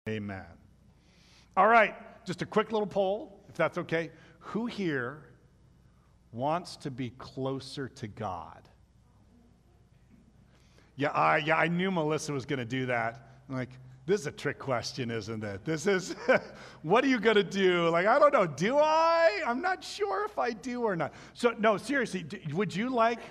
Amen. All right, just a quick little poll, if that's okay. Who here wants to be closer to God? Yeah, I knew Melissa was going to do that. I'm like, this is a trick question, isn't it? This is, what are you going to do? Like, I don't know, do I? I'm not sure if I do or not. So, no, seriously, would you like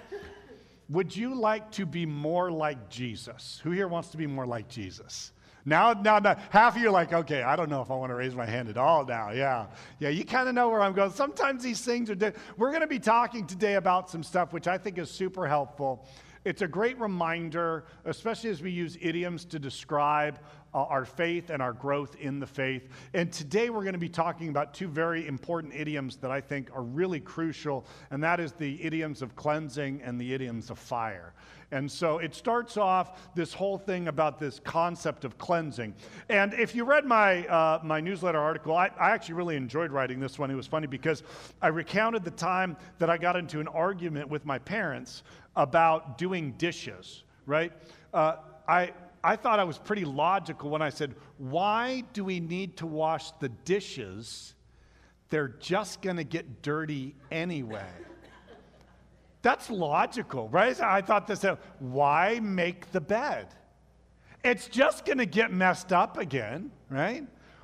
to be more like Jesus? Who here wants to be more like Jesus? Now, half of you are like, okay, I don't know if I want to raise my hand at all now. Yeah, you kind of know where I'm going. Sometimes these things are we're going to be talking today about some stuff which I think is super helpful. It's a great reminder, especially as we use idioms to describe our faith and our growth in the faith. And today we're going to be talking about two very important idioms that I think are really crucial, and that is the idioms of cleansing and the idioms of fire. And so it starts off this whole thing about this concept of cleansing. And if you read my newsletter article, I actually really enjoyed writing this one. It was funny because I recounted the time that I got into an argument with my parents about doing dishes, right? I thought I was pretty logical when I said, why do we need to wash the dishes? They're just going to get dirty anyway. That's logical, right? I thought this, why make the bed? It's just going to get messed up again, right?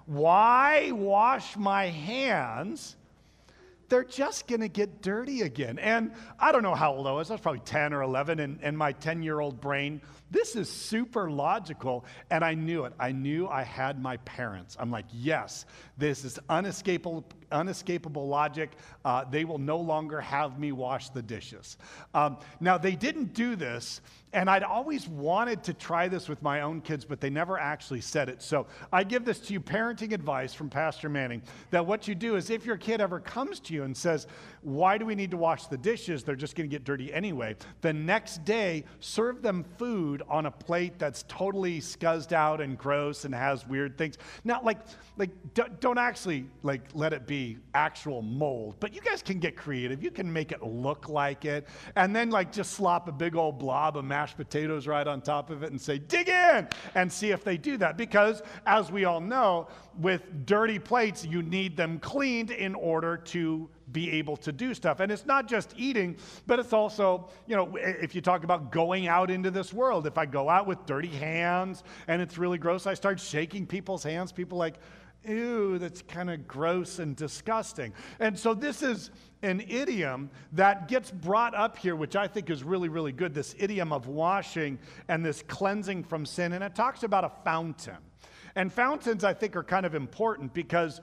Why wash my hands? They're just going to get dirty again. And I don't know how old I was probably 10 or 11, and my 10-year-old brain, this is super logical, and I knew it. I knew I had my parents. I'm like, yes, this is unescapable logic. They will no longer have me wash the dishes. Now, they didn't do this, and I'd always wanted to try this with my own kids, but they never actually said it. So I give this to you, parenting advice from Pastor Manning, that what you do is if your kid ever comes to you and says, why do we need to wash the dishes? They're just going to get dirty anyway. The next day, serve them food on a plate that's totally scuzzed out and gross and has weird things. Now, don't actually let it be actual mold, but you guys can get creative. You can make it look like it, and then just slop a big old blob of mashed potatoes right on top of it and say, dig in, and see if they do that. Because as we all know, with dirty plates, you need them cleaned in order to be able to do stuff. And it's not just eating, but it's also, if you talk about going out into this world, if I go out with dirty hands and it's really gross, I start shaking people's hands, people like, ew, that's kind of gross and disgusting. And so this is an idiom that gets brought up here, which I think is really, really good, this idiom of washing and this cleansing from sin. And it talks about a fountain. And fountains, I think, are kind of important because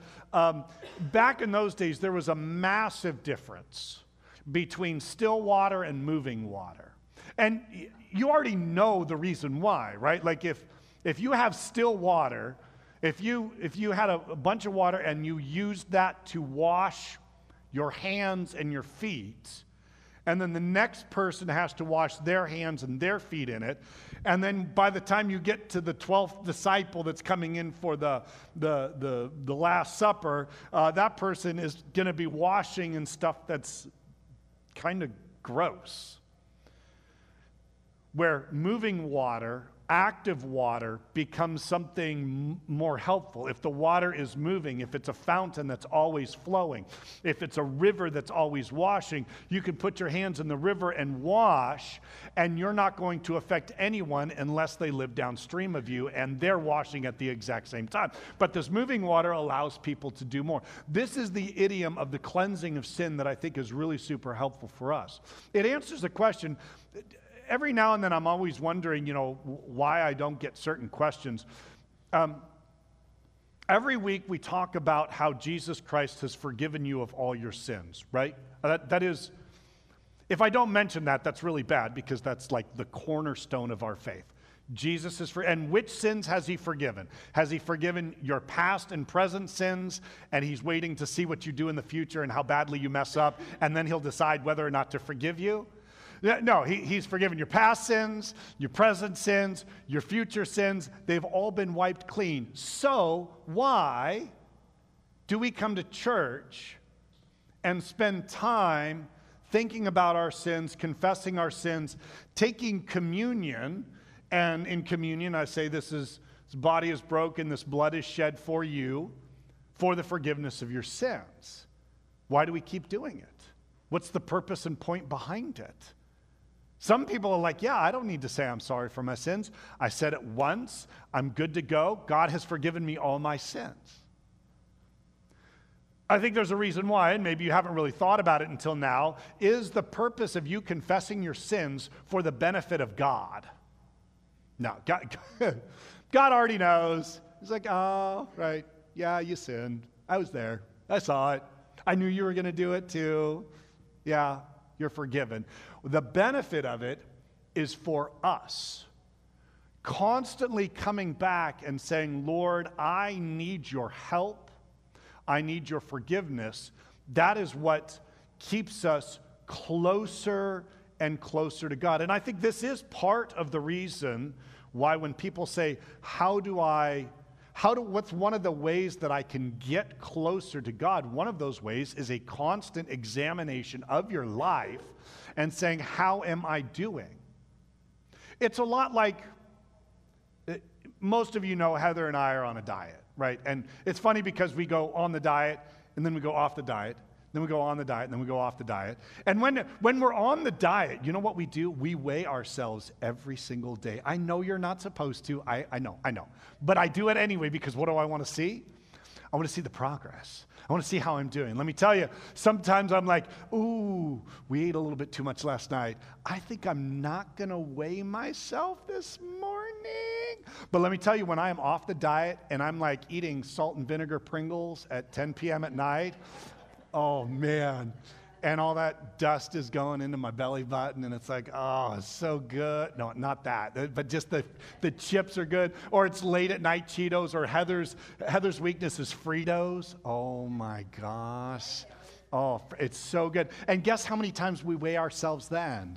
back in those days, there was a massive difference between still water and moving water. And you already know the reason why, right? Like if you have still water, if you had a bunch of water and you used that to wash your hands and your feet, and then the next person has to wash their hands and their feet in it, and then by the time you get to the 12th disciple that's coming in for the Last Supper, that person is going to be washing in stuff that's kind of gross. Where moving water, active water, becomes something more helpful. If the water is moving, if it's a fountain that's always flowing, if it's a river that's always washing, you can put your hands in the river and wash, and you're not going to affect anyone unless they live downstream of you, and they're washing at the exact same time. But this moving water allows people to do more. This is the idiom of the cleansing of sin that I think is really super helpful for us. It answers the question. Every now and then I'm always wondering, why I don't get certain questions. Every week we talk about how Jesus Christ has forgiven you of all your sins, right? That is, if I don't mention that, that's really bad because that's like the cornerstone of our faith. Jesus is and which sins has he forgiven? Has he forgiven your past and present sins, and he's waiting to see what you do in the future and how badly you mess up, and then he'll decide whether or not to forgive you? No, he's forgiven your past sins, your present sins, your future sins. They've all been wiped clean. So why do we come to church and spend time thinking about our sins, confessing our sins, taking communion? And in communion, I say this is His body is broken, this blood is shed for you for the forgiveness of your sins. Why do we keep doing it? What's the purpose and point behind it? Some people are like, yeah, I don't need to say I'm sorry for my sins. I said it once. I'm good to go. God has forgiven me all my sins. I think there's a reason why, and maybe you haven't really thought about it until now, is the purpose of you confessing your sins for the benefit of God. No, God already knows. He's like, oh, right. Yeah, you sinned. I was there. I saw it. I knew you were going to do it too. Yeah, you're forgiven. The benefit of it is for us. Constantly coming back and saying, Lord, I need your help. I need your forgiveness. That is what keeps us closer and closer to God. And I think this is part of the reason why when people say, what's one of the ways that I can get closer to God? One of those ways is a constant examination of your life and saying, how am I doing? It's a lot like, most of you know Heather and I are on a diet, right? And it's funny because we go on the diet and then we go off the diet. Then we go on the diet, and then we go off the diet. And when we're on the diet, you know what we do? We weigh ourselves every single day. I know you're not supposed to. I know. But I do it anyway because what do I want to see? I want to see the progress. I want to see how I'm doing. Let me tell you, sometimes I'm like, ooh, we ate a little bit too much last night. I think I'm not going to weigh myself this morning. But let me tell you, when I am off the diet and I'm like eating salt and vinegar Pringles at 10 p.m. at night, oh, man. And all that dust is going into my belly button, and it's like, oh, it's so good. No, not that, but just the chips are good. Or it's late at night Cheetos, or Heather's weakness is Fritos. Oh, my gosh. Oh, it's so good. And guess how many times we weigh ourselves then?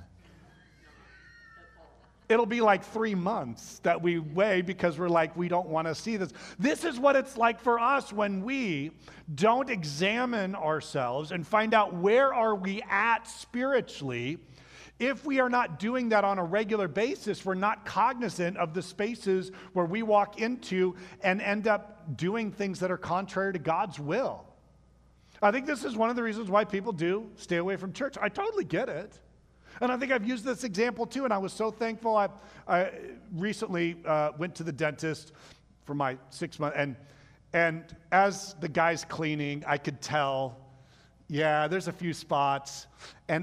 It'll be like 3 months that we weigh because we're like, we don't want to see this. This is what it's like for us when we don't examine ourselves and find out where are we at spiritually. If we are not doing that on a regular basis, we're not cognizant of the spaces where we walk into and end up doing things that are contrary to God's will. I think this is one of the reasons why people do stay away from church. I totally get it. And I think I've used this example too, and I was so thankful. I recently went to the dentist for my 6 month, and as the guy's cleaning, I could tell, yeah, there's a few spots. And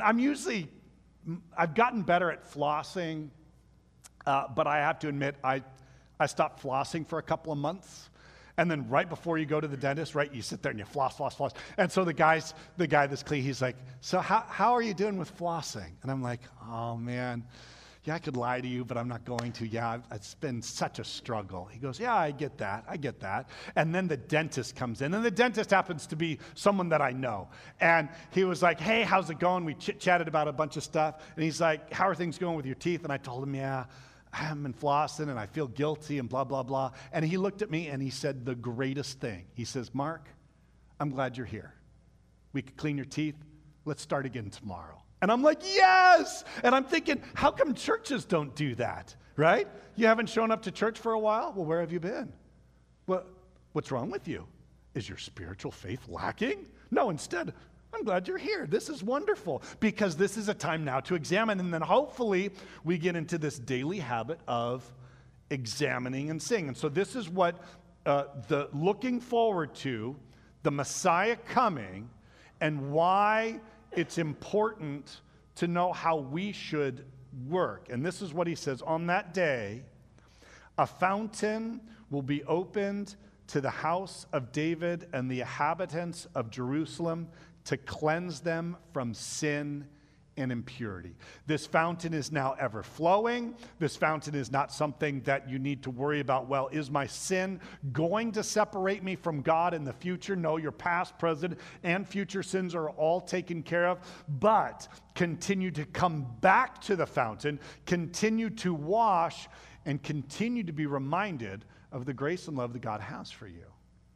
I've gotten better at flossing, but I have to admit, I stopped flossing for a couple of months. And then right before you go to the dentist, right, you sit there and you floss. And so the guy that's clean, he's like, so how are you doing with flossing? And I'm like, oh, man, yeah, I could lie to you, but I'm not going to. Yeah, it's been such a struggle. He goes, yeah, I get that. And then the dentist comes in, and the dentist happens to be someone that I know. And he was like, hey, how's it going? We chit-chatted about a bunch of stuff. And he's like, how are things going with your teeth? And I told him, yeah, I haven't been flossing and I feel guilty and blah, blah, blah. And he looked at me and he said the greatest thing. He says, Mark, I'm glad you're here. We could clean your teeth. Let's start again tomorrow. And I'm like, yes! And I'm thinking, how come churches don't do that, right? You haven't shown up to church for a while? Well, where have you been? What's wrong with you? Is your spiritual faith lacking? No, instead, I'm glad you're here. This is wonderful because this is a time now to examine. And then hopefully we get into this daily habit of examining and seeing. And so this is what the looking forward to, the Messiah coming, and why it's important to know how we should work. And this is what he says. On that day, a fountain will be opened to the house of David and the inhabitants of Jerusalem to cleanse them from sin and impurity. This fountain is now ever flowing. This fountain is not something that you need to worry about, well, is my sin going to separate me from God in the future? No, your past, present, and future sins are all taken care of, but continue to come back to the fountain, continue to wash, and continue to be reminded of the grace and love that God has for you.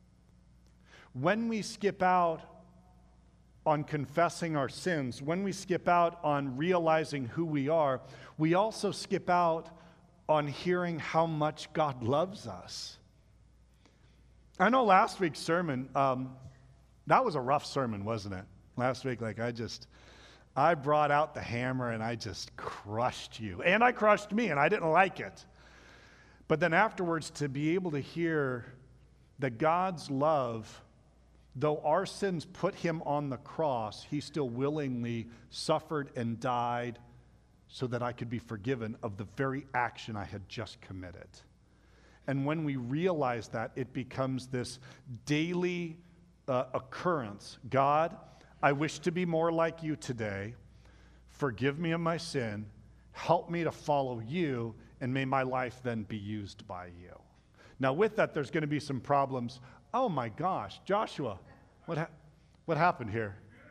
When we skip out on confessing our sins, when we skip out on realizing who we are, we also skip out on hearing how much God loves us. I know last week's sermon, that was a rough sermon, wasn't it? Last week, I brought out the hammer and I just crushed you. And I crushed me and I didn't like it. But then afterwards, to be able to hear that God's love, though our sins put him on the cross, he still willingly suffered and died so that I could be forgiven of the very action I had just committed. And when we realize that, it becomes this daily occurrence. God, I wish to be more like you today. Forgive me of my sin. Help me to follow you, and may my life then be used by you. Now, with that, there's going to be some problems. Oh my gosh, Joshua, what happened here?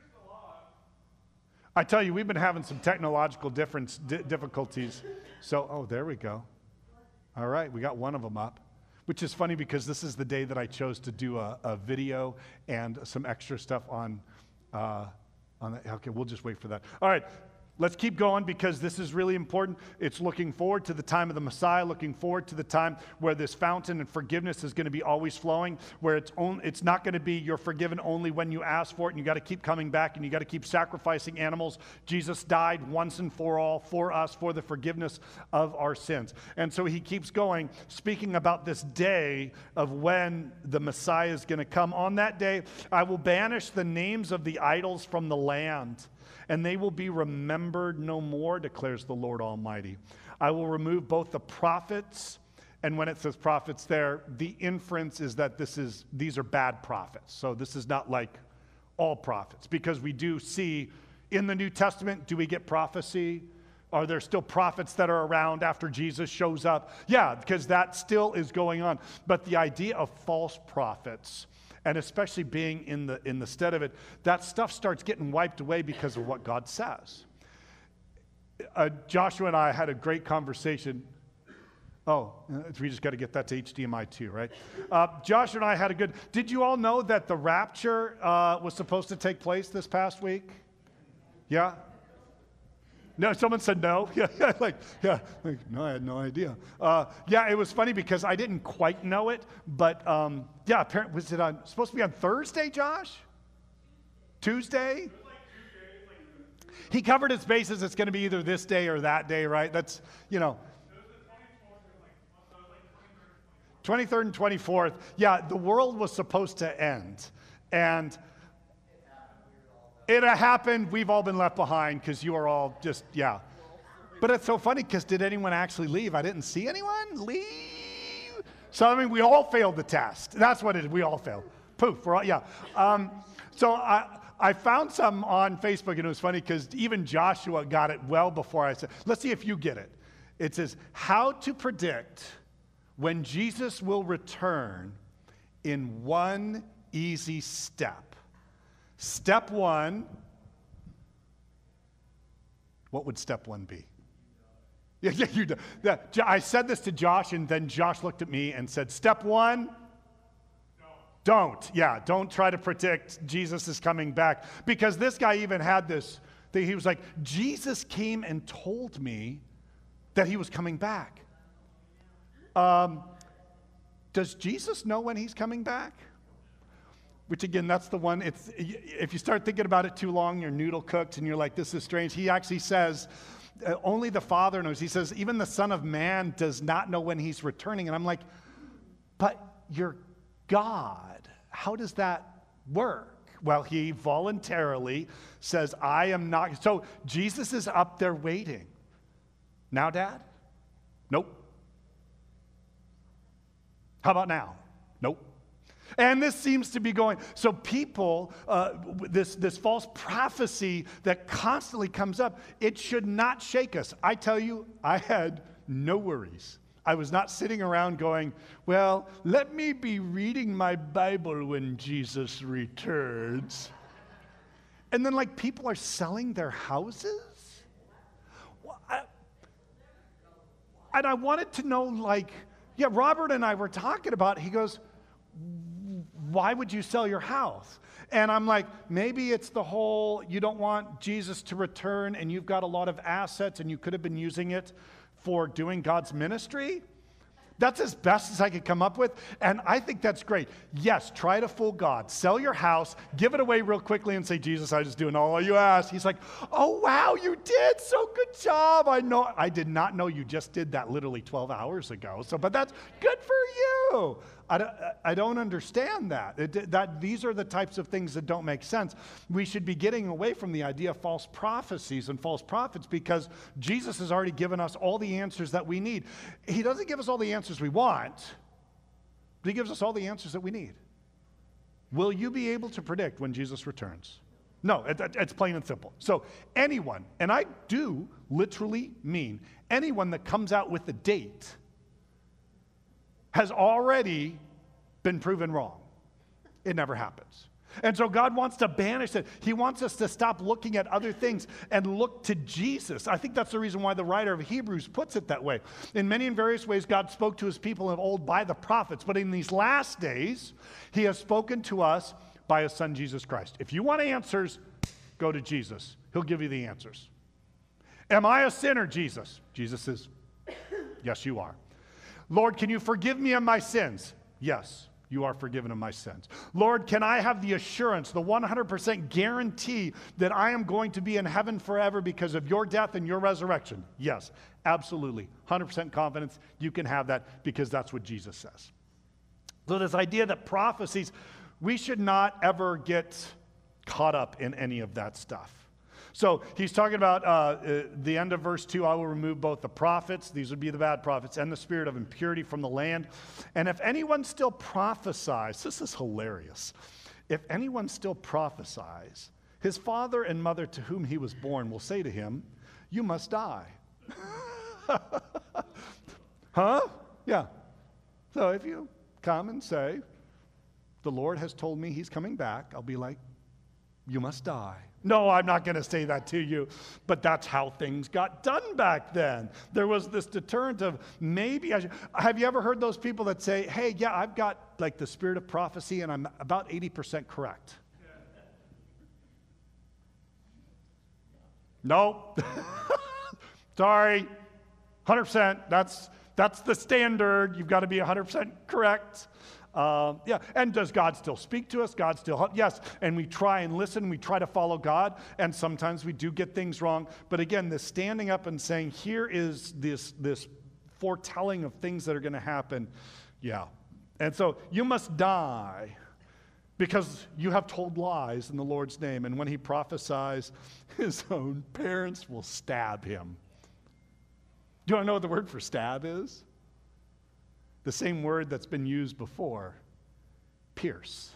I tell you, we've been having some technological difficulties. So, there we go. All right, we got one of them up, which is funny because this is the day that I chose to do a video and some extra stuff on okay, we'll just wait for that. All right. Let's keep going because this is really important. It's looking forward to the time of the Messiah, looking forward to the time where this fountain and forgiveness is going to be always flowing, where it's not going to be you're forgiven only when you ask for it, and you got to keep coming back, and you got to keep sacrificing animals. Jesus died once and for all for us, for the forgiveness of our sins. And so he keeps going, speaking about this day of when the Messiah is going to come. On that day, I will banish the names of the idols from the land, and they will be remembered no more, declares the Lord Almighty. I will remove both the prophets, and when it says prophets there, the inference is that these are bad prophets. So this is not like all prophets, because we do see in the New Testament, do we get prophecy? Are there still prophets that are around after Jesus shows up? Yeah, because that still is going on. But the idea of false prophets, and especially being in the stead of it, that stuff starts getting wiped away because of what God says. Joshua and I had a great conversation. We just got to get that to HDMI too, right? Joshua and I had did you all know that the rapture was supposed to take place this past week? Yeah? No, someone said no. No, I had no idea. It was funny because I didn't quite know it, but apparently, was it supposed to be on Thursday, Josh? Tuesday? He covered his bases. It's going to be either this day or that day, right? That's, 23rd and 24th. Yeah, the world was supposed to end. And it happened. We've all been left behind because you are all just, yeah. But it's so funny because did anyone actually leave? I didn't see anyone leave. So, we all failed the test. That's what it is. We all failed. Poof. We're all, yeah. So I found some on Facebook, and it was funny because even Joshua got it well before I said, let's see if you get it. It says, how to predict when Jesus will return in one easy step. Step one, what would step one be? I said this to Josh, and then Josh looked at me and said, step one, don't. Yeah, don't try to predict Jesus is coming back. Because this guy even had this thing. He was like, Jesus came and told me that he was coming back. Does Jesus know when he's coming back? Which again, that's the one, if you start thinking about it too long, you're noodle cooked and you're like, this is strange. He actually says, only the Father knows. He says, even the Son of Man does not know when he's returning. And I'm like, but you're God. How does that work? Well, he voluntarily says, I am not. So Jesus is up there waiting. Now, Dad? Nope. How about now? Nope. And this seems to be going. So people, this false prophecy that constantly comes up, it should not shake us. I tell you, I had no worries. I was not sitting around going, well, let me be reading my Bible when Jesus returns. And then people are selling their houses. And I wanted to know, Robert and I were talking about, he goes, why would you sell your house? And I'm like, maybe it's the whole, you don't want Jesus to return and you've got a lot of assets and you could have been using it for doing God's ministry? That's as best as I could come up with, and I think that's great. Yes, try to fool God. Sell your house, give it away real quickly and say, Jesus, I just doing all you asked. He's like, oh, wow, you did, so good job. I did not know you just did that literally 12 hours ago, but that's good for you. I don't understand that. These are the types of things that don't make sense. We should be getting away from the idea of false prophecies and false prophets because Jesus has already given us all the answers that we need. He doesn't give us all the answers we want, but he gives us all the answers that we need. Will you be able to predict when Jesus returns? No, it's plain and simple. So anyone, and I do literally mean anyone that comes out with a date has already been proven wrong. It never happens. And so God wants to banish it. He wants us to stop looking at other things and look to Jesus. I think that's the reason why the writer of Hebrews puts it that way. In many and various ways, God spoke to his people of old by the prophets, but in these last days, he has spoken to us by his son, Jesus Christ. If you want answers, go to Jesus. He'll give you the answers. Am I a sinner, Jesus? Jesus says, yes, you are. Lord, can you forgive me of my sins? Yes, you are forgiven of my sins. Lord, can I have the assurance, the 100% guarantee that I am going to be in heaven forever because of your death and your resurrection? Yes, absolutely. 100% confidence. You can have that because that's what Jesus says. So this idea that prophecies, we should not ever get caught up in any of that stuff. So he's talking about the end of verse 2, I will remove both the prophets, these would be the bad prophets, and the spirit of impurity from the land. And if anyone still prophesies, this is hilarious. If anyone still prophesies, his father and mother to whom he was born will say to him, you must die. Huh? Yeah. So if you come and say, the Lord has told me he's coming back, I'll be like, you must die. No, I'm not going to say that to you, but that's how things got done back then. There was this deterrent of maybe I should. Have you ever heard those people that say, hey, yeah, I've got like the spirit of prophecy and I'm about 80% correct? No. Sorry. 100%. That's the standard. You've got to be 100% correct. Yeah, and does God still speak to us? God still help? Yes, and we try and listen. We try to follow God, and sometimes we do get things wrong. But again, this standing up and saying, here is this foretelling of things that are going to happen. Yeah, and so you must die because you have told lies in the Lord's name. And when he prophesies, his own parents will stab him. Do you want to know what the word for stab is? The same word that's been used before, pierce.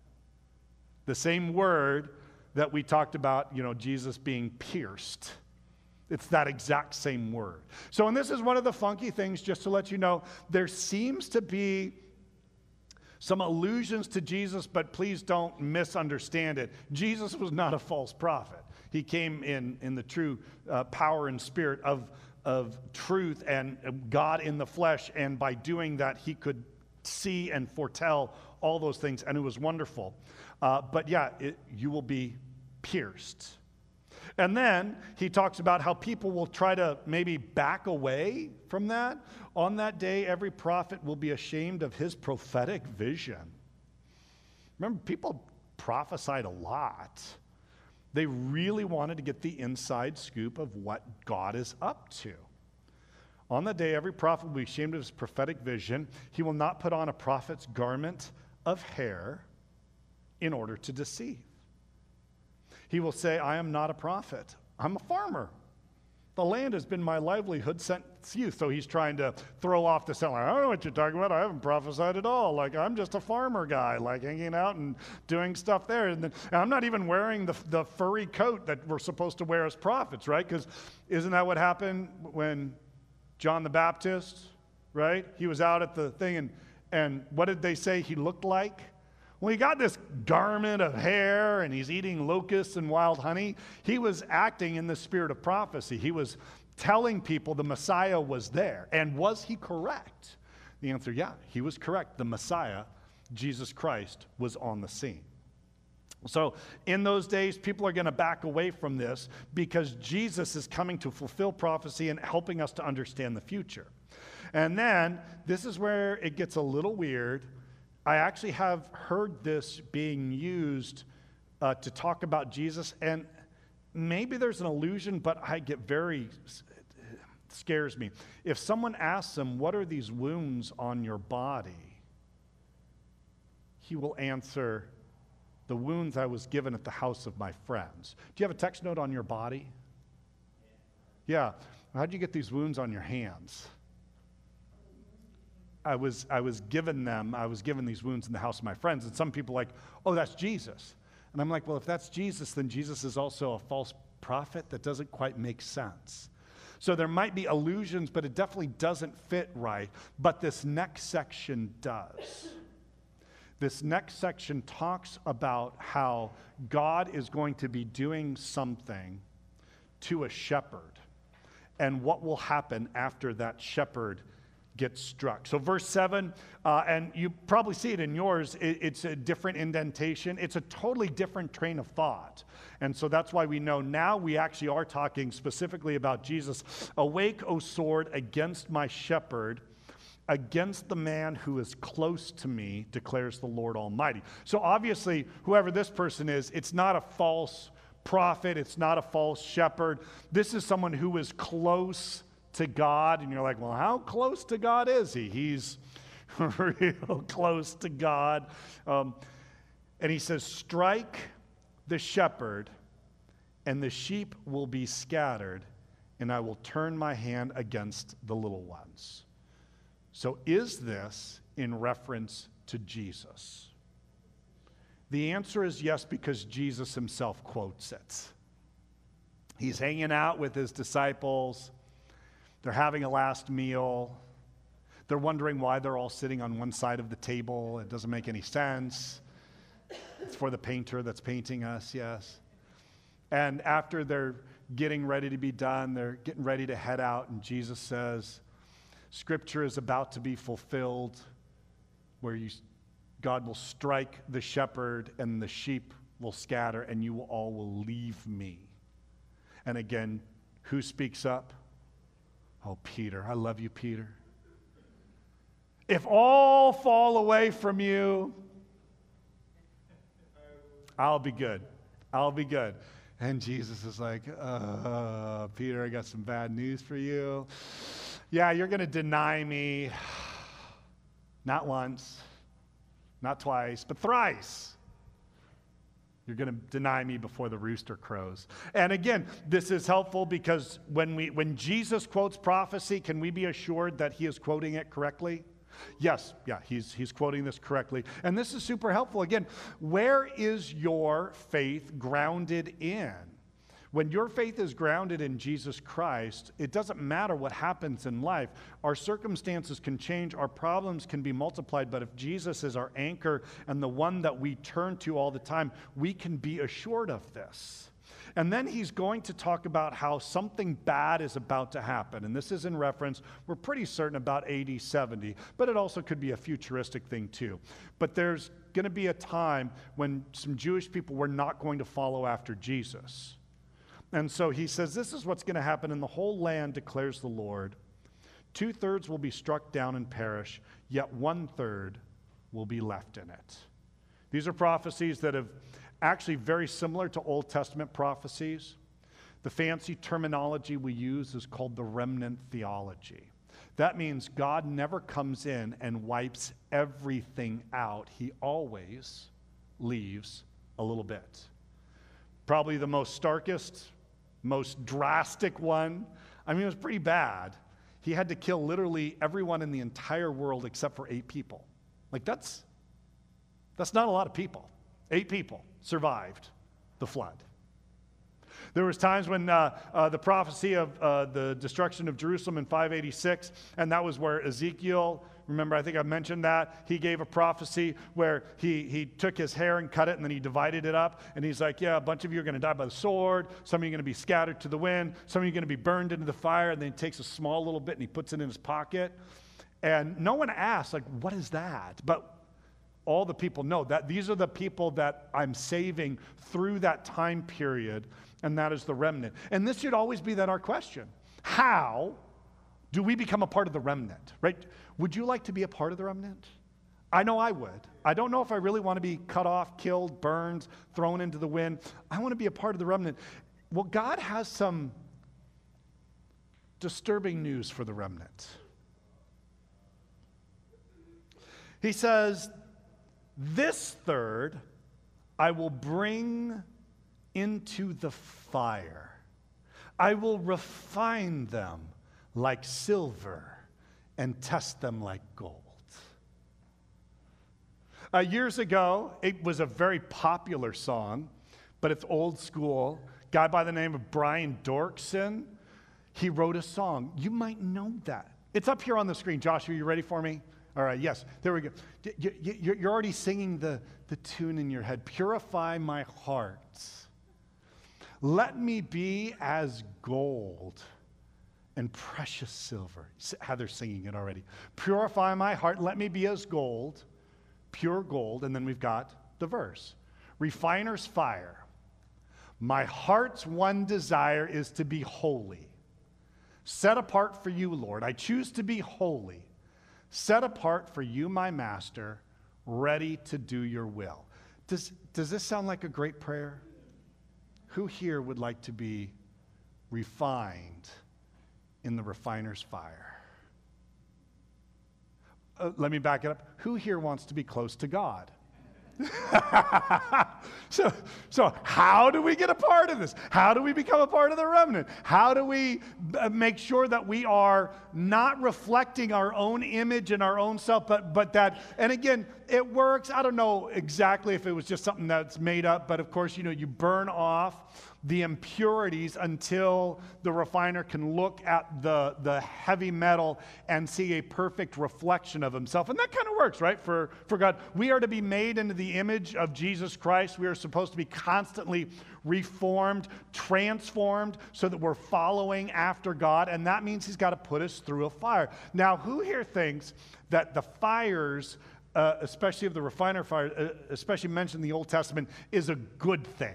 The same word that we talked about, Jesus being pierced. It's that exact same word. So, and this is one of the funky things, just to let you know, there seems to be some allusions to Jesus, but please don't misunderstand it. Jesus was not a false prophet. He came in the true power and spirit of truth and God in the flesh, and by doing that he could see and foretell all those things, and it was wonderful. But yeah, you will be pierced. And then he talks about how people will try to maybe back away from that. On that day, every prophet will be ashamed of his prophetic vision. Remember, people prophesied a lot. They really wanted to get the inside scoop of what God is up to. On that day, every prophet will be ashamed of his prophetic vision. He will not put on a prophet's garment of hair in order to deceive. He will say, I am not a prophet. I'm a farmer. The land has been my livelihood since youth. So he's trying to throw off the sound. Like, I don't know what you're talking about. I haven't prophesied at all. Like, I'm just a farmer guy, like hanging out and doing stuff there. And I'm not even wearing the furry coat that we're supposed to wear as prophets, right? Because isn't that what happened when John the Baptist, right? He was out at the thing, and what did they say he looked like? Well, he got this garment of hair, and he's eating locusts and wild honey. He was acting in the spirit of prophecy. He was telling people the Messiah was there. And was he correct? The answer, yeah, he was correct. The Messiah, Jesus Christ, was on the scene. So in those days, people are going to back away from this because Jesus is coming to fulfill prophecy and helping us to understand the future. And then this is where it gets a little weird. I actually have heard this being used to talk about Jesus, and maybe there's an illusion, but I get it scares me. If someone asks him, what are these wounds on your body? He will answer, the wounds I was given at the house of my friends. Do you have a text note on your body? Yeah. How'd you get these wounds on your hands? I was given these wounds in the house of my friends. And some people are like, oh, that's Jesus. And I'm like, well, if that's Jesus, then Jesus is also a false prophet. That doesn't quite make sense. So there might be allusions, but it definitely doesn't fit right. But this next section does. This next section talks about how God is going to be doing something to a shepherd and what will happen after that shepherd gets struck. So verse 7, and you probably see it in yours, it's a different indentation. It's a totally different train of thought. And so that's why we know now we actually are talking specifically about Jesus. Awake, O sword, against my shepherd, against the man who is close to me, declares the Lord Almighty. So obviously, whoever this person is, it's not a false prophet. It's not a false shepherd. This is someone who is close to God. And you're like, well, how close to God is he? He's real close to God. And he says, strike the shepherd, and the sheep will be scattered, and I will turn my hand against the little ones. So is this in reference to Jesus? The answer is yes, because Jesus himself quotes it. He's hanging out with his disciples. They're having a last meal. They're wondering why they're all sitting on one side of the table. It doesn't make any sense. It's for the painter that's painting us, yes. And after they're getting ready to be done, they're getting ready to head out, and Jesus says, Scripture is about to be fulfilled where God will strike the shepherd and the sheep will scatter and you all will leave me. And again, who speaks up? Oh, Peter. I love you, Peter. If all fall away from you, I'll be good. I'll be good. And Jesus is like, Peter, I got some bad news for you. Yeah, you're going to deny me, not once, not twice, but thrice. You're going to deny me before the rooster crows. And again, this is helpful because when Jesus quotes prophecy, can we be assured that he is quoting it correctly? Yes, yeah, he's quoting this correctly. And this is super helpful. Again, where is your faith grounded in? When your faith is grounded in Jesus Christ, it doesn't matter what happens in life. Our circumstances can change, our problems can be multiplied, but if Jesus is our anchor and the one that we turn to all the time, we can be assured of this. And then he's going to talk about how something bad is about to happen. And this is in reference, we're pretty certain about AD 70, but it also could be a futuristic thing too. But there's going to be a time when some Jewish people were not going to follow after Jesus. And so he says, this is what's going to happen in the whole land, declares the Lord. 2/3 will be struck down and perish, yet 1/3 will be left in it. These are prophecies that have actually very similar to Old Testament prophecies. The fancy terminology we use is called the remnant theology. That means God never comes in and wipes everything out. He always leaves a little bit. Probably the most starkest, most drastic one. I mean, it was pretty bad. He had to kill literally everyone in the entire world except for 8 people. Like that's not a lot of people. 8 people survived the flood. There was times when the prophecy of the destruction of Jerusalem in 586, and that was where Ezekiel, remember, I think I mentioned that, he gave a prophecy where he took his hair and cut it, and then he divided it up, and he's like, yeah, a bunch of you are going to die by the sword, some of you are going to be scattered to the wind, some of you are going to be burned into the fire, and then he takes a small little bit and he puts it in his pocket. And no one asked, like, what is that? But all the people know that these are the people that I'm saving through that time period, and that is the remnant. And this should always be our question. How do we become a part of the remnant, right? Would you like to be a part of the remnant? I know I would. I don't know if I really want to be cut off, killed, burned, thrown into the wind. I want to be a part of the remnant. Well, God has some disturbing news for the remnant. He says, this third I will bring into the fire. I will refine them like silver and test them like gold. Years ago, it was a very popular song, but it's old school. A guy by the name of Brian Dorkson, he wrote a song. You might know that. It's up here on the screen. Josh, are you ready for me? All right, yes, there we go. You're already singing the tune in your head. Purify my heart. Let me be as gold and precious silver. Heather's singing it already. Purify my heart. Let me be as gold, pure gold. And then we've got the verse. Refiner's fire. My heart's one desire is to be holy. Set apart for you, Lord. I choose to be holy. Set apart for you, my master, ready to do your will. Does this sound like a great prayer? Who here would like to be refined in the refiner's fire? Let me back it up. Who here wants to be close to God? So how do we get a part of this? How do we become a part of the remnant? How do we make sure that we are not reflecting our own image and our own self, but that, and again, it works. I don't know exactly if it was just something that's made up, but of course, you burn off the impurities until the refiner can look at the heavy metal and see a perfect reflection of himself. And that kind of works, right, for God. We are to be made into the image of Jesus Christ. We are supposed to be constantly reformed, transformed, so that we're following after God. And that means he's got to put us through a fire. Now, who here thinks that the fires, especially of the refiner fire, especially mentioned in the Old Testament, is a good thing?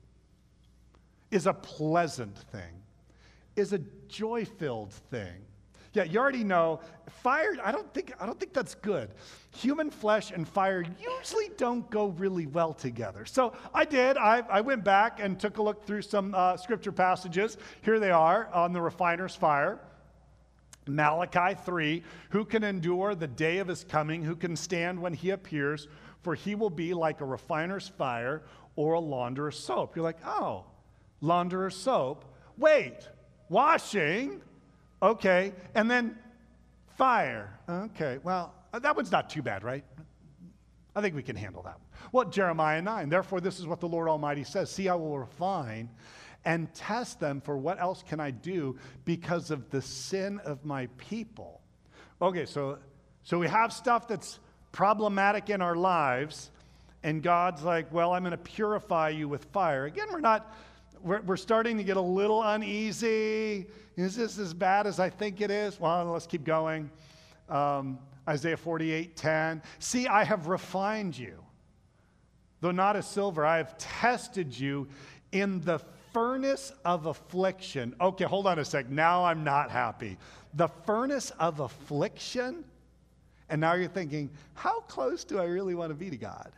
Is a pleasant thing, is a joy-filled thing. Yeah, you already know, fire, I don't think that's good. Human flesh and fire usually don't go really well together. So I went back and took a look through some scripture passages. Here they are on the refiner's fire. Malachi 3, who can endure the day of his coming? Who can stand when he appears? For he will be like a refiner's fire or a launderer's soap. You're like, oh, launderer's soap. Wait, washing. Okay, and then fire. Okay, well, that one's not too bad, right? I think we can handle that one. Well, Jeremiah 9, therefore this is what the Lord Almighty says. See, I will refine and test them, for what else can I do because of the sin of my people? Okay, so we have stuff that's problematic in our lives, and God's like, well, I'm going to purify you with fire. Again, we're starting to get a little uneasy. Is this as bad as I think it is? Well, let's keep going. Isaiah 48:10. See, I have refined you. Though not as silver, I have tested you in the furnace of affliction. Okay, hold on a sec. Now I'm not happy. The furnace of affliction? And now you're thinking, how close do I really want to be to God?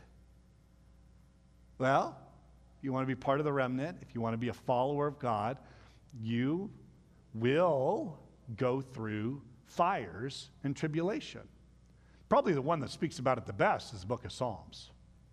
Well, if you want to be part of the remnant, if you want to be a follower of God, you will go through fires and tribulation. Probably the one that speaks about it the best is the book of Psalms.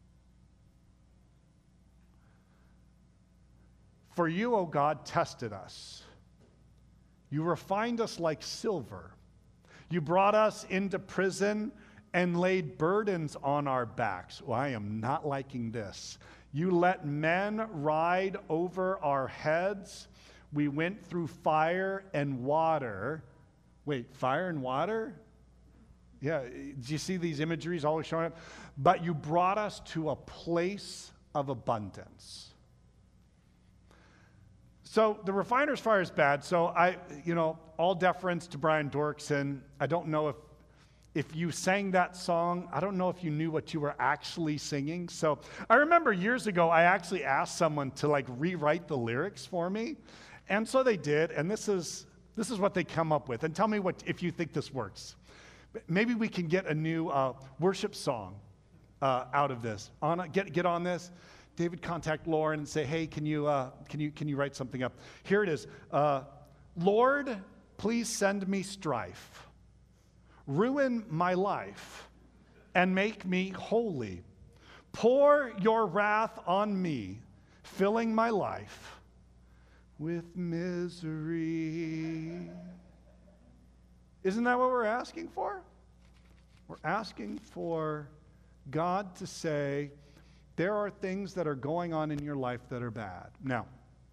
For you, O God, tested us. You refined us like silver. You brought us into prison and laid burdens on our backs. Well, I am not liking this. You let men ride over our heads. We went through fire and water. Wait, fire and water? Yeah, do you see these imageries always showing up? But you brought us to a place of abundance. So the refiner's fire is bad. So all deference to Brian Dorkson. I don't know if you sang that song, I don't know if you knew what you were actually singing. So I remember years ago, I actually asked someone to like rewrite the lyrics for me. And so they did, and this is what they come up with. And tell me if you think this works. Maybe we can get a new worship song out of this. Get on this. David, contact Lauren and say, hey, can you write something up? Here it is. Lord, please send me strife. Ruin my life and make me holy. Pour your wrath on me, filling my life with misery. Isn't that what we're asking for? We're asking for God to say, there are things that are going on in your life that are bad. Now,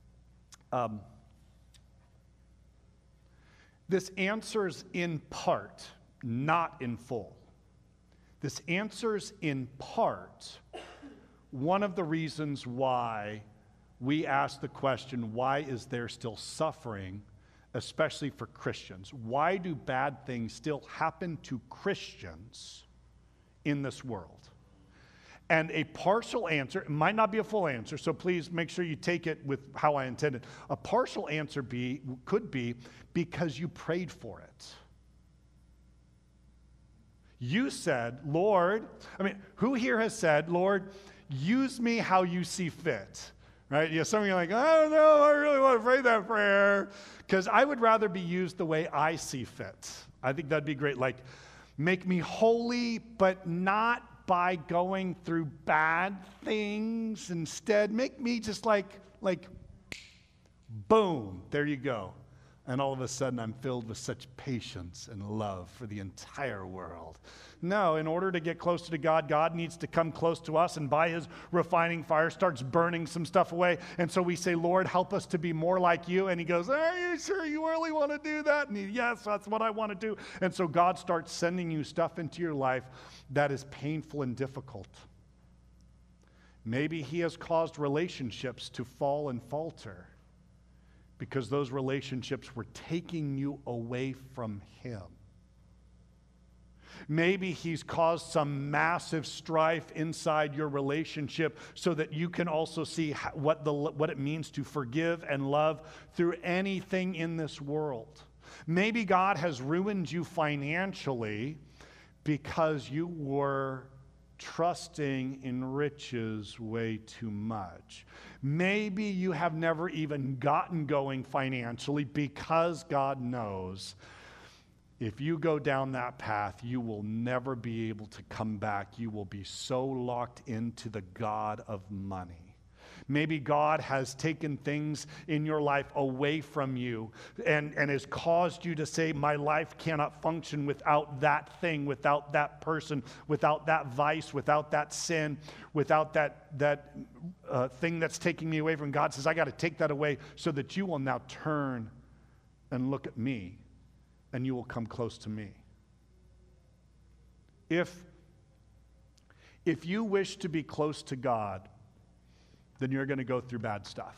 this answers in part, not in full. This answers in part one of the reasons why we ask the question, why is there still suffering, especially for Christians? Why do bad things still happen to Christians in this world? And a partial answer, it might not be a full answer, so please make sure you take it with how I intended. A partial answer could be because you prayed for it. You said, Lord, who here has said, Lord, use me how you see fit? Right? Yeah, some of you are like, I don't know, I really want to pray that prayer. Because I would rather be used the way I see fit. I think that'd be great. Like, make me holy, but not by going through bad things. Instead, make me just like, boom, there you go. And all of a sudden, I'm filled with such patience and love for the entire world. No, in order to get closer to God, God needs to come close to us, and by his refining fire starts burning some stuff away. And so we say, Lord, help us to be more like you. And he goes, are you sure you really want to do that? And yes, that's what I want to do. And so God starts sending you stuff into your life that is painful and difficult. Maybe he has caused relationships to fall and falter, because those relationships were taking you away from him. Maybe he's caused some massive strife inside your relationship so that you can also see what it means to forgive and love through anything in this world. Maybe God has ruined you financially because you were trusting in riches way too much. Maybe you have never even gotten going financially because God knows if you go down that path, you will never be able to come back. You will be so locked into the God of money. Maybe God has taken things in your life away from you and has caused you to say, my life cannot function without that thing, without that person, without that vice, without that sin, without that thing that's taking me away from God. Says, I got to take that away so that you will now turn and look at me and you will come close to me. If you wish to be close to God, then you're going to go through bad stuff.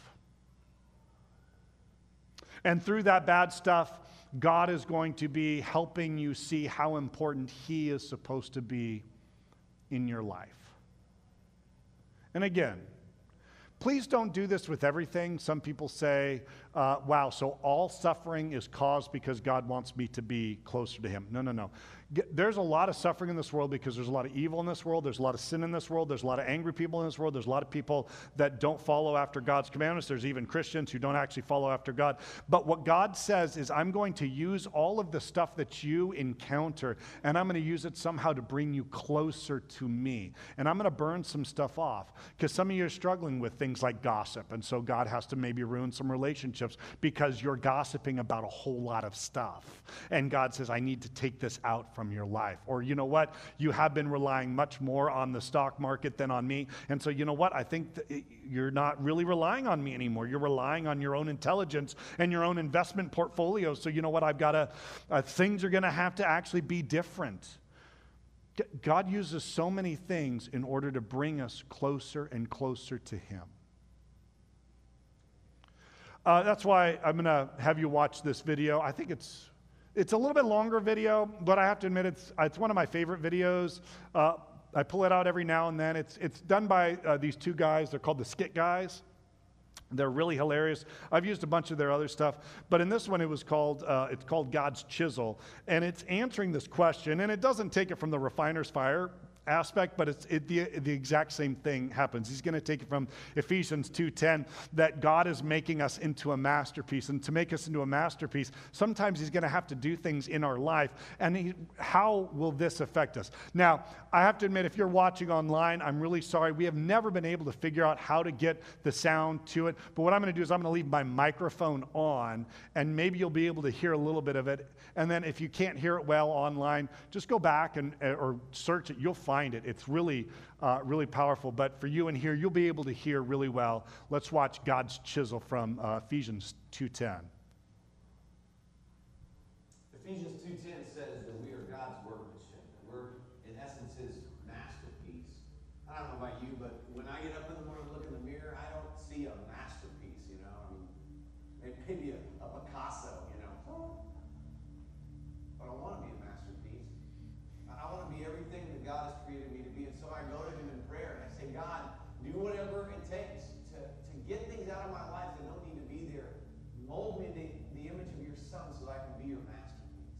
And through that bad stuff, God is going to be helping you see how important he is supposed to be in your life. And again, please don't do this with everything. Some people say, wow, so all suffering is caused because God wants me to be closer to him. No. There's a lot of suffering in this world because there's a lot of evil in this world. There's a lot of sin in this world. There's a lot of angry people in this world. There's a lot of people that don't follow after God's commandments. There's even Christians who don't actually follow after God. But what God says is, I'm going to use all of the stuff that you encounter, and I'm going to use it somehow to bring you closer to me. And I'm going to burn some stuff off, because some of you are struggling with things like gossip. And so God has to maybe ruin some relationships because you're gossiping about a whole lot of stuff. And God says, I need to take this out from your life. Or you know what? You have been relying much more on the stock market than on me. And so you know what? I think you're not really relying on me anymore. You're relying on your own intelligence and your own investment portfolio. So you know what? I've got to, things are going to have to actually be different. God uses so many things in order to bring us closer and closer to him. That's why I'm going to have you watch this video. I think it's It's a little bit longer video, but I have to admit it's one of my favorite videos. I pull it out every now and then. It's done by these two guys. They're called the Skit Guys. They're really hilarious. I've used a bunch of their other stuff, but in this one it's called God's Chisel, and it's answering this question, and it doesn't take it from the refiner's fire aspect, but the exact same thing happens. He's going to take it from Ephesians 2:10, that God is making us into a masterpiece, and to make us into a masterpiece, sometimes he's going to have to do things in our life, and how will this affect us? Now, I have to admit, if you're watching online, I'm really sorry. We have never been able to figure out how to get the sound to it, but what I'm going to do is I'm going to leave my microphone on, and maybe you'll be able to hear a little bit of it, and then if you can't hear it well online, just go back or search it. You'll find it. It's really, really powerful. But for you in here, you'll be able to hear really well. Let's watch God's Chisel from Ephesians 2:10. Ephesians 2:10 says that we are God's workmanship. We're, in essence, his masterpiece. I don't know about you, but when I get up in the morning and look in the mirror, I don't see a masterpiece, you know. I mean, maybe a Picasso, you know. But I want to be a masterpiece. I want to be everything that God has created me to be. And so I go to him in prayer and I say, God, do whatever it takes to get things out of my life that don't need to be there. Mold me into the image of your son so that I can be your masterpiece.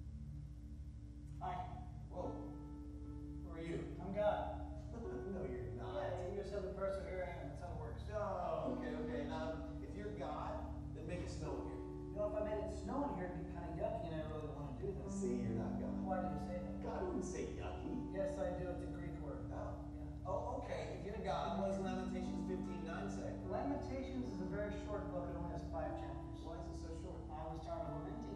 Hi. Whoa. Who are you? I'm God. No, you're not. Yeah, you just have the person, here I am. That's how it works. Oh, okay. If you're God, then make it snow here. You know, if I made it snow in here, it'd be kind of yucky, and I really don't want to do this. See, you're not God. Why do you say that? God wouldn't say yucky. Yes, I do. It's a Greek word. Oh. Yeah. Oh, okay. If you're God, what does Lamentations 15:9 say? Lamentations is a very short book. It only has 5 chapters. Why is it so short? I was tired of lamenting.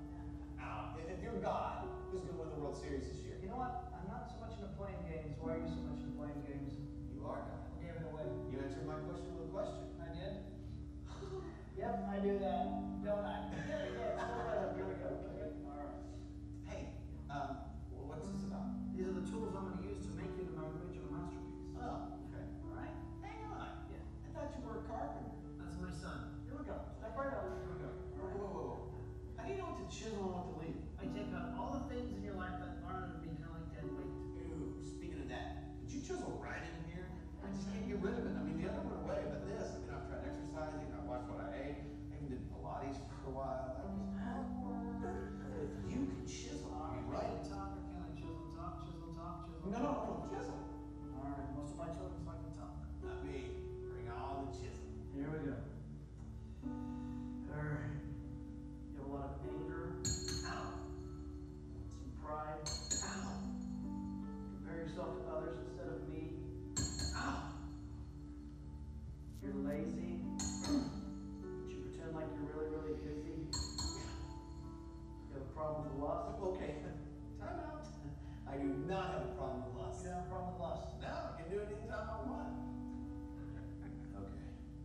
If you're God, who's going to win the World Series this year? You know what? I'm not so much into playing games. Why are you so much into playing games? You are God. I gave it away. You answered my question with a question. I did? Yep, I do that. Don't I? Yeah, go right up. Here we go. Okay. All right. Hey, what's this about? These are the tools I'm going to use to make you into my original masterpiece. Oh, okay. All right? Hang on. Yeah. I thought you were a carpenter. That's my son. Here we go. Step right over. Here we go. All right. Whoa. How do you know what to chisel and what to leave? I take out all the things in your life that aren't going to be kind of like dead weight. Ooh, speaking of that, did you chisel right in here? I just can't get rid of it. I mean, the other went away, but this, I mean, I've tried exercising, I've watched what I ate, I even did Pilates for a while. That was hard work. You can chisel, I mean, right? Top, or can I chisel top, chisel top, chisel No, top? chisel. All right, most of my children like the top. Not me. Bring on the chisel. Here we go. All right. You have a lot of anger, Ow. some pride. Ow. Compare yourself to others instead of me. Ow. You're lazy. But you pretend like you're really, really busy. You have a problem with lust. Okay. Time out. I do not have a problem with lust. You have a problem with lust. No, I can do it anytime I want. Okay.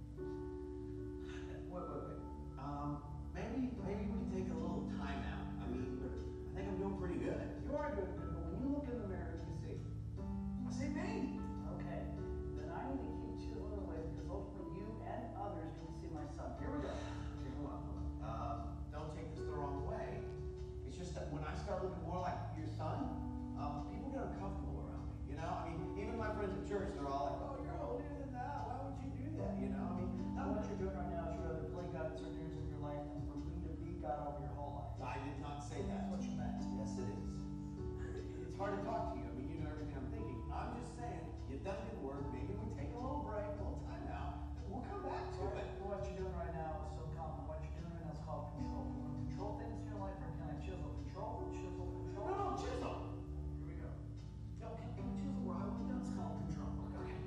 Wait. Maybe we can take a little time out. I mean, I think I'm doing pretty good. You are doing good, but when you look in the mirror, what do you see? I say me. Okay. Then I need to keep chiseling away because ultimately you and others need to see my son. Here we go. Okay, hold on. Don't take this the wrong way. It's just that when I start looking more like your son, people get uncomfortable around me. You know, I mean, even my friends at church, they're all like, "Oh, you're older than that. Why would you do that?" You know, I mean, Now what you're doing right now is you'd rather play God in certain areas of your life than for me to be God over your whole life. I did not say that. That's what you meant. Yes, it is. It's hard to talk to you. I mean, you know everything I'm thinking. I'm just saying, you've done good work. Maybe we take a little break, a little time out, and we'll come back to it. What you're doing right now is so common. What you're doing right now is called control. You want to control things in your life, or can I chisel? Control, chisel, control. No, chisel. Here we go. No, can we chisel where I want? That's called control. Okay.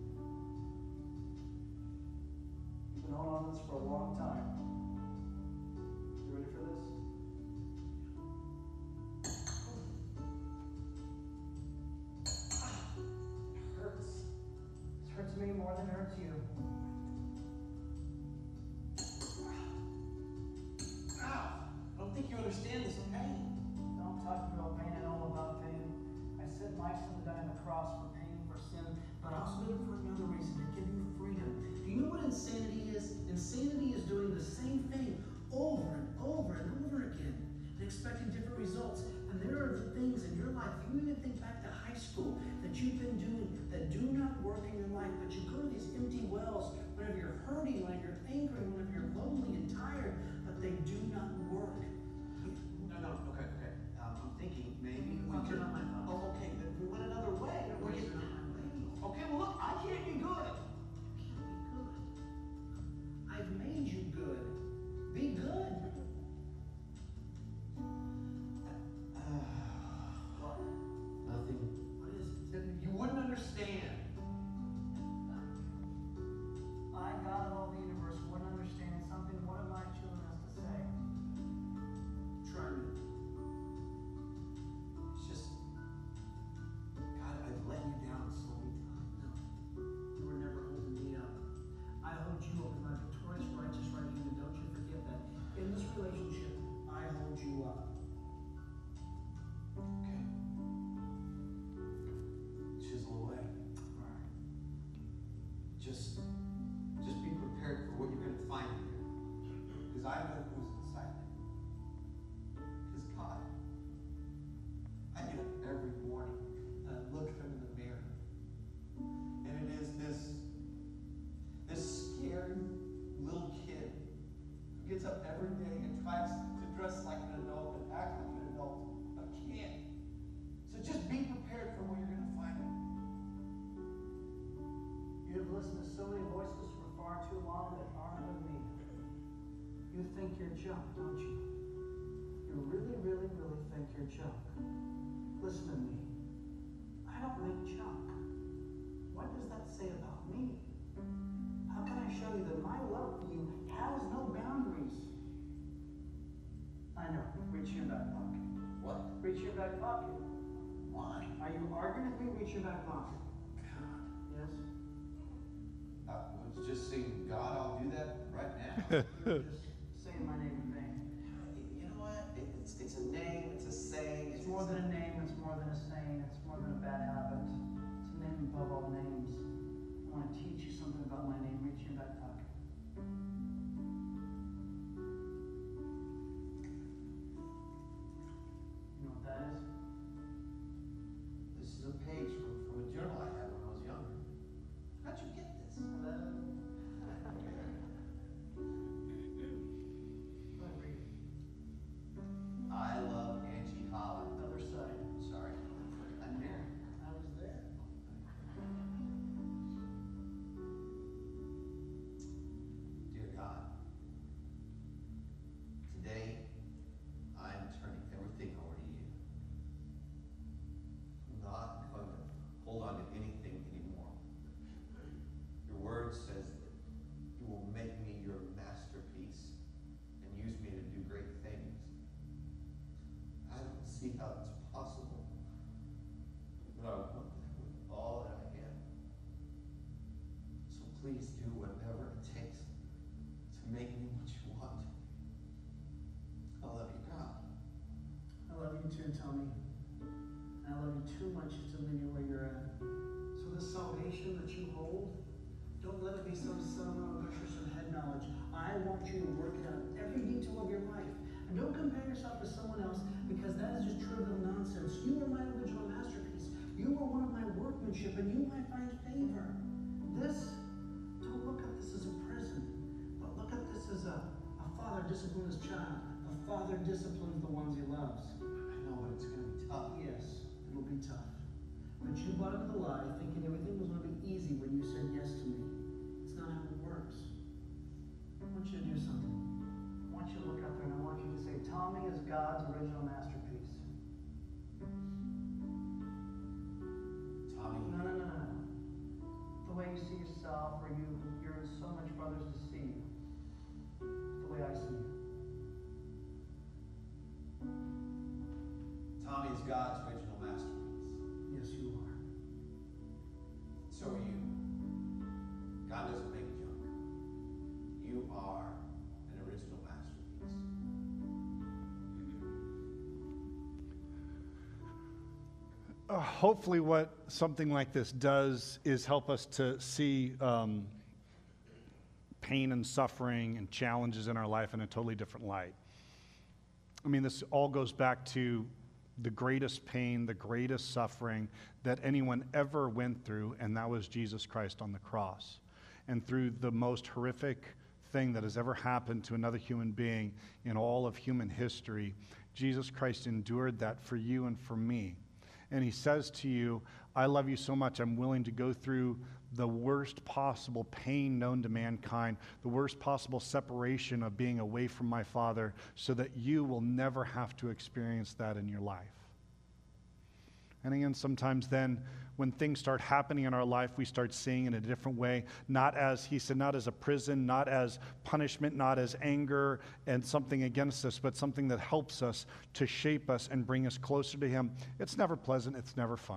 You've been holding on to this for a long time. You ready for this? It hurts. This hurts me more than it hurts you. Ow! I don't think you understand this pain. Don't talk about pain. I know all about pain. I sent my son to die on the cross for pain, for sin, but I also did it for another reason, to give you freedom. Do you know what insanity is? Insanity is doing the same thing over and over and over again, and expecting different results. And there are the things in your life, you even think back to high school, that you've been doing that do not work in your life, but you go to these empty wells whenever you're hurting, whenever you're angry, whenever you're lonely and tired, but they do not work. No, okay. I'm thinking maybe we Thoughts are could. not my thoughts. Oh, okay, then we went another way. Ways are not my ways. Okay, well look, I can't be good. Can't be good. I've made you good. Be good. What? Nothing. What is it? You wouldn't understand. I, God of all the universe, wouldn't understand something one of my children has to say. Try me. It's just, God, I've let you down so many times. No. You were never holding me up. I hold you up with my victorious, righteous right hand, and don't you forget that. In this relationship, I hold you up. Okay. Chisel away. All right. Just be prepared for what you're going to find here. Because I know who's inside me. Because God, I get up every morning and I look at him in the mirror. And it is this scary little kid who gets up every day and tries to dress like an adult and act like an adult, but can't. So just be prepared for what you're going to find. You have listened to so many voices for far too long that aren't of me. You think you're junk, don't you? You really, really, really think you're junk. Listen to me. I don't make junk. What does that say about me? How can I show you that my love for you has no boundaries? I know. Reach in your back pocket. What? Reach in your back pocket. Why? Are you arguing with me? Reach in your back pocket. God. Yes? I was just saying, God, I'll do that right now. You're just saying my name in vain. You know what? It's a name, it's a saying. It's more than a name, it's more than a saying, it's more than a bad habit. It's a name above all names. I want to teach you something about my name. Reach in your back pocket. You know what that is? This is a page from a journal I had when I was younger. How'd you get this? Go ahead, read it. I love Angie Holland. Other side. Sorry. I'm there. I was there. Dear God, today I'm turning everything over to you. I'm not going to hold on to anything anymore. Your word says that you will make me your masterpiece and use me to do great things. I don't see how it's possible, but I want that with all that I am. So please do whatever it takes to make me what you want. I love you, God. I love you too, Tommy. I love you too much to leave you where you're at. So this salvation that you hold, don't let it be some sentimental picture, some head knowledge. I want you to work it out in every detail of your life. And don't compare yourself to someone else, because that is just trivial nonsense. You are my original masterpiece. You are one of my workmanship, and you might find favor. This, don't look at this as a prison, but look at this as a father disciplines his child. A father disciplines the ones he loves. I know, but it's going to be tough. Yes, it'll be tough. But you bought into the lie, thinking everything was going to be easy when you said yes to me. It's not how it works. I want you to do something. I want you to look up there and I want you to say, Tommy is God's original masterpiece. Tommy, No. The way you see yourself, or you're in so much for others to see you. The way I see you. Tommy is God's original masterpiece. Yes, you are. So are you. God doesn't make junk. You are an original masterpiece. Hopefully what something like this does is help us to see pain and suffering and challenges in our life in a totally different light. I mean, this all goes back to the greatest pain, the greatest suffering that anyone ever went through, and that was Jesus Christ on the cross. And through the most horrific thing that has ever happened to another human being in all of human history, Jesus Christ endured that for you and for me. And he says to you, I love you so much, I'm willing to go through the worst possible pain known to mankind, the worst possible separation of being away from my Father, so that you will never have to experience that in your life. And again, sometimes then, when things start happening in our life, we start seeing in a different way, not as, he said, not as a prison, not as punishment, not as anger and something against us, but something that helps us to shape us and bring us closer to him. It's never pleasant, it's never fun.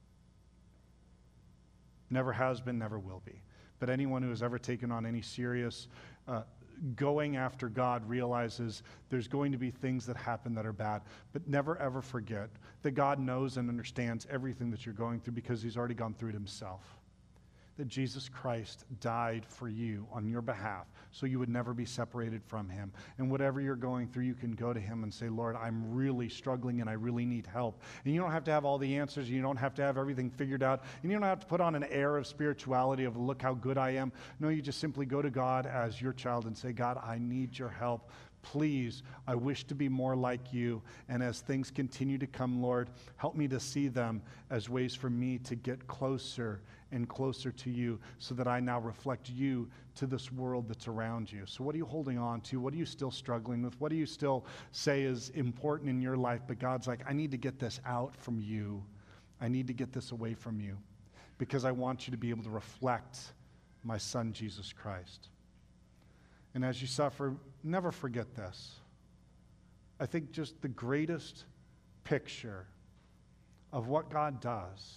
Never has been, never will be. But anyone who has ever taken on any serious going after God realizes there's going to be things that happen that are bad. But never ever forget that God knows and understands everything that you're going through because he's already gone through it himself. That Jesus Christ died for you on your behalf so you would never be separated from him. And whatever you're going through, you can go to him and say, Lord, I'm really struggling and I really need help. And you don't have to have all the answers. You don't have to have everything figured out. And you don't have to put on an air of spirituality of look how good I am. No, you just simply go to God as your child and say, God, I need your help. Please, I wish to be more like you. And as things continue to come, Lord, help me to see them as ways for me to get closer and closer to you so that I now reflect you to this world that's around you. So what are you holding on to? What are you still struggling with? What do you still say is important in your life? But God's like, I need to get this out from you. I need to get this away from you because I want you to be able to reflect my son, Jesus Christ. And as you suffer, never forget this. I think just the greatest picture of what God does,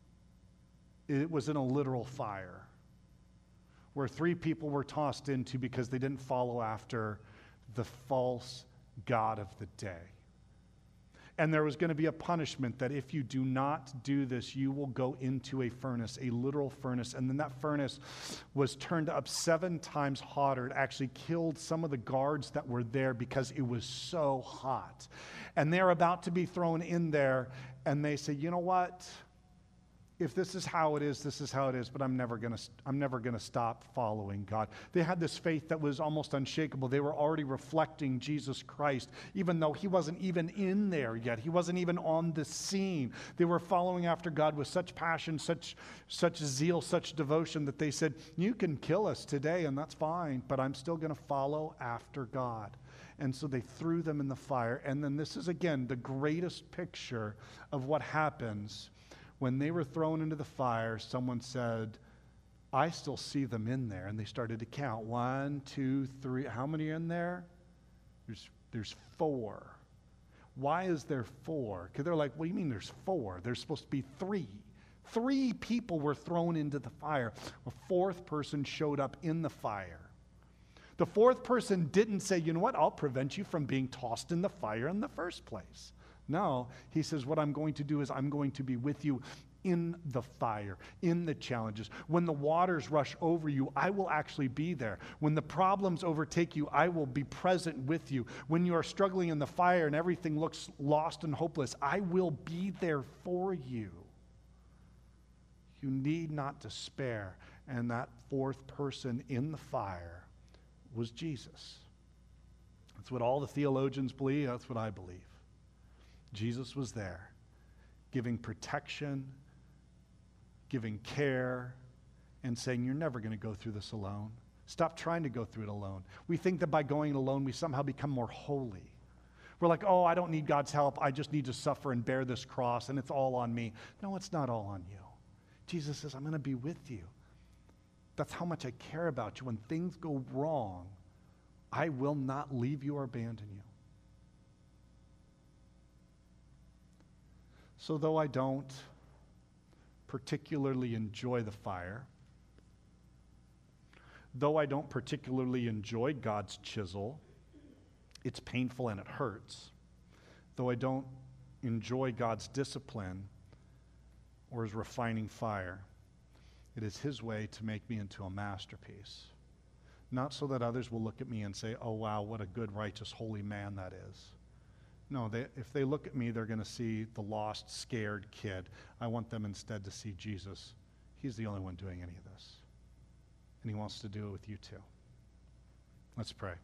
it was in a literal fire where 3 people were tossed into because they didn't follow after the false god of the day. And there was going to be a punishment that if you do not do this, you will go into a furnace, a literal furnace. And then that furnace was turned up 7 times hotter. It actually killed some of the guards that were there because it was so hot. And they're about to be thrown in there. And they say, you know what? If this is how it is, this is how it is, but I'm never going to stop following God. They had this faith that was almost unshakable. They were already reflecting Jesus Christ, even though he wasn't even in there yet. He wasn't even on the scene. They were following after God with such passion, such zeal, such devotion that they said, you can kill us today and that's fine, but I'm still going to follow after God. And so they threw them in the fire. And then this is, again, the greatest picture of what happens when they were thrown into the fire. Someone said, I still see them in there. And they started to count. 1, 2, 3. How many are in there? There's 4. Why is there 4? Because they're like, what do you mean there's 4? There's supposed to be 3. 3 people were thrown into the fire. A 4th person showed up in the fire. The 4th person didn't say, you know what, I'll prevent you from being tossed in the fire in the first place. No, he says, what I'm going to do is I'm going to be with you in the fire, in the challenges. When the waters rush over you, I will actually be there. When the problems overtake you, I will be present with you. When you are struggling in the fire and everything looks lost and hopeless, I will be there for you. You need not despair. And that 4th person in the fire was Jesus. That's what all the theologians believe. That's what I believe. Jesus was there, giving protection, giving care, and saying, you're never going to go through this alone. Stop trying to go through it alone. We think that by going it alone, we somehow become more holy. We're like, oh, I don't need God's help. I just need to suffer and bear this cross, and it's all on me. No, it's not all on you. Jesus says, I'm going to be with you. That's how much I care about you. When things go wrong, I will not leave you or abandon you. So though I don't particularly enjoy the fire, though I don't particularly enjoy God's chisel, it's painful and it hurts. Though I don't enjoy God's discipline or his refining fire, it is his way to make me into a masterpiece. Not so that others will look at me and say, oh wow, what a good, righteous, holy man that is. No, if they look at me, they're going to see the lost, scared kid. I want them instead to see Jesus. He's the only one doing any of this. And he wants to do it with you too. Let's pray.